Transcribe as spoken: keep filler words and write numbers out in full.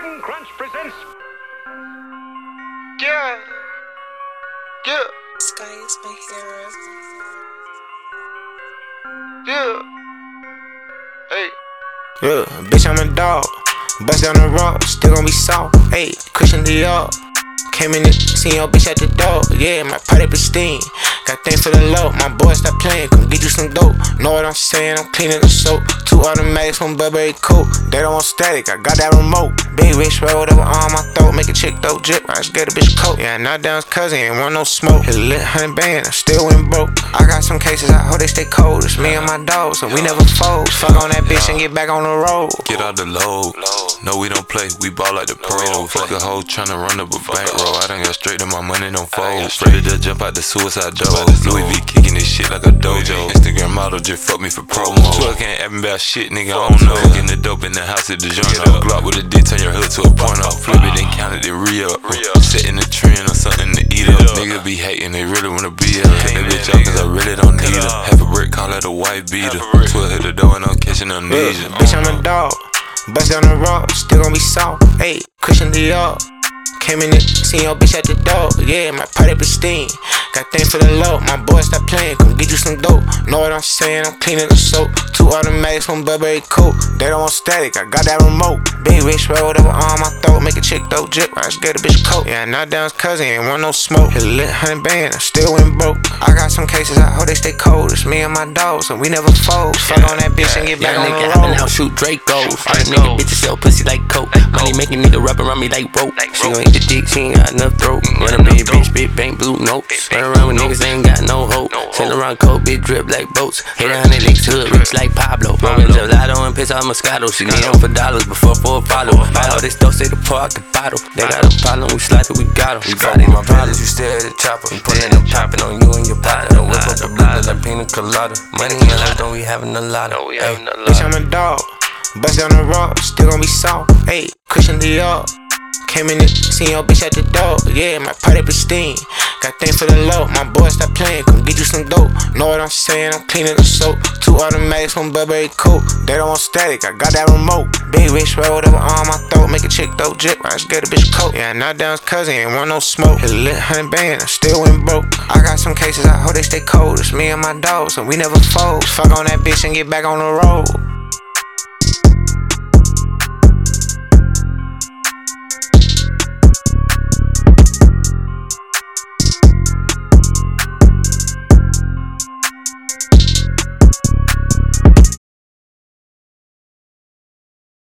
Captain Crunch presents. Yeah. Yeah. Sky is my hero. Yeah. Hey. Yeah, bitch, I'm a dog. Bust down the rock, still gon' be soft. Hey, cushion the up. Came in and seen your bitch at the door. Yeah, my party pristine. Got things for the low. My boy stop playing, come get you some dope. Know what I'm saying? I'm cleaning the soap. Two automatics, one Burberry coat. They don't want static, I got that remote. Big rich roll whatever on my throat. Make a chick throat drip, I just get a bitch coat. Yeah, knock down his cousin, ain't want no smoke. Hit a lit hundred band, I still went broke. I got some cases, I hope they stay cold. It's me and my dogs, and we never fold. Fuck on that bitch and get back on the road. Get out the load. No, we don't play, we ball like the pros. Fuck a hoe tryna run up a bankroll. I done got straight to my money, don't fold. Ready to jump out the suicide door. Louis V kicking this shit like a dojo. Instagram model just fuck me for promo. Twelve can't app about shit, nigga, I don't know. Cooking the dope in the house at the joint. Glock with a D, turn your hood to a porno. Flip it and count it, re-up. Setting the trend or something to eat up. Nigga be hating, they really wanna be up. Cut that bitch out cause I really don't need her. Half a brick, call that a white beater. Twelve hit the door and I'm catching amnesia. Bitch, I'm a dog. Bust down the rock, still gon' be soft. Hey, cushion the up. Came in and seen your bitch at the door. Yeah, my party pristine. Got things for the low. My boy stop playing, come get you some dope. Know what I'm saying? I'm cleaning the soap. Two automatics, one Burberry coat. They don't want static, I got that remote. Big rich roll whatever on my throat. Make a chick throat drip, I just get a bitch coat. Yeah, knock down his cousin, ain't want no smoke. Hit a lit hundred band, I still went broke. I got some cases, I hope they stay cold. It's me and my dogs, and we never fold. Fuck on that bitch and get back on the road. Out, shoot Dracos. All the nigga bitches sell pussy like coke. Money making nigga rub around me like rope. She gon' eat the dick, she ain't got enough throat. Run a big bitch, big bank, blue notes. Run around with niggas, they ain't got no hope. Send around coke, big drip like boats. Hit a hundred licks, hood rich like Pablo. Rollin' gelato and piss out Moscato. She need them for dollars before four follow. Buy all this stuff, say to pour out the bottle. They got a problem, we slide it, we got them. We body my brothers, you still at the chopper. We putting them chopping on you and your partner. Whip up the blood like pina colada. Money in life, don't we having a lot of. Bitch, I'm a dog. Bust down the rock, still gon' be soft. Hey, cushion the up. Came in and seen your bitch at the door. Yeah, my party pristine. Got things for the low. My boy stop playing, come get you some dope. Know what I'm saying? I'm cleaning the soap. Two automatics, one Burberry coat. They don't want static, I got that remote. Big rich roll whatever on my throat. Make a chick throat drip, I just get a bitch coat. Yeah, knock down his cousin, ain't want no smoke. Hit a lit hundred band, I still went broke. I got some cases, I hope they stay cold. It's me and my dogs, and we never fold. Fuck on that bitch and get back on the road.